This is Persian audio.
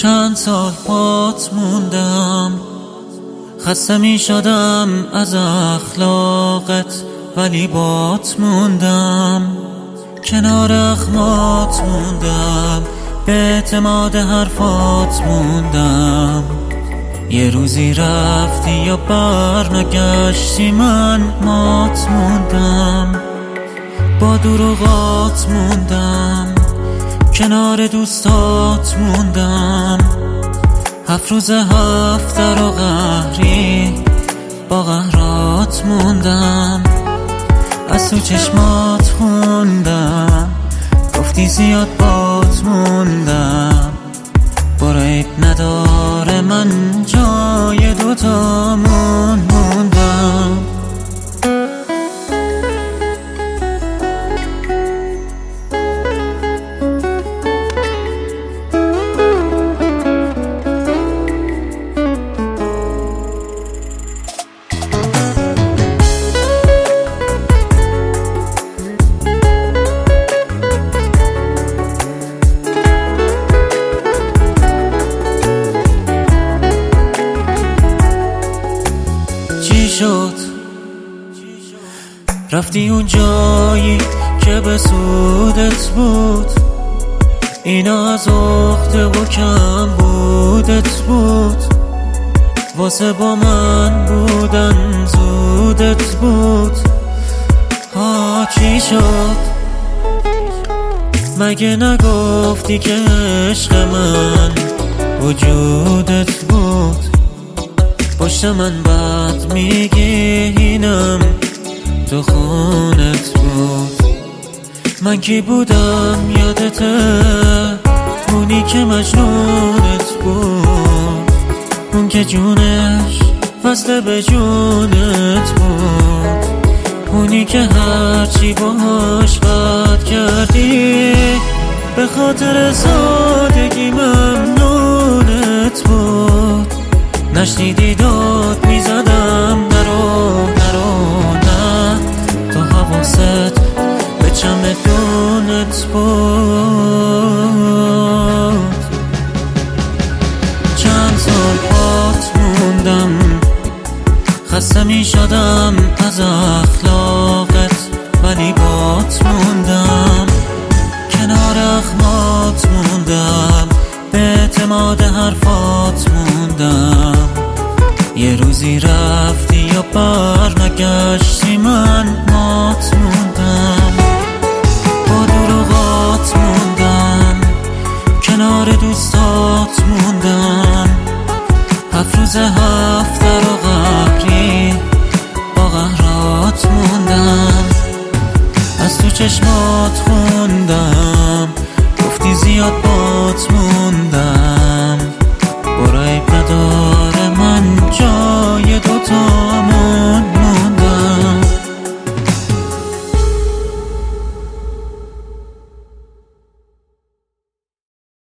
چند سال بات موندم، خسته می شدم از اخلاقت، ولی بات موندم. کنار اخمات موندم، به اعتماد حرفات موندم. یه روزی رفتی یا برنگشتی، من مات موندم. با دروغات موندم، کنار دوستات موندم. 7 روز 7 در و قهری با قهرات موندم. از تو چشمات خوندم، گفتی زیاد بات موندم. برو عیب نداره، من جای دوتامون موندم. شد رفتی اون جایی که به سودت بود، اینا از عقده و کم بودت بود. واسه با من بودن زودت بود. چی شد؟ مگه نگفتی که عشق من وجودت بود؟ پشت من بد میگی، اینم تو خونت بود. من کی بودم یادته؟ اونی که مجنونت بود، اون که جونش وصله به جونت بود، اونی که هرچی باهاش بد کردی به خاطر سادگی ممنونت بود. نشنیدی داد میزدم، نرو نه، تو حواست به چمدونت بود. چند سال بات موندم، خسته می شدم از اخلاقت، ولی بات موندم. کنار اخمات موندم، به اعتماد حرفات موندم. یه روزی رفتی یا برنگشتی، من مات موندم. با دروغات موندم، کنار دوستات موندم. 7 روز 7 در و قهری با قهرات موندم. از تو چشمات خوندم، گفتی زیاد بات موندم.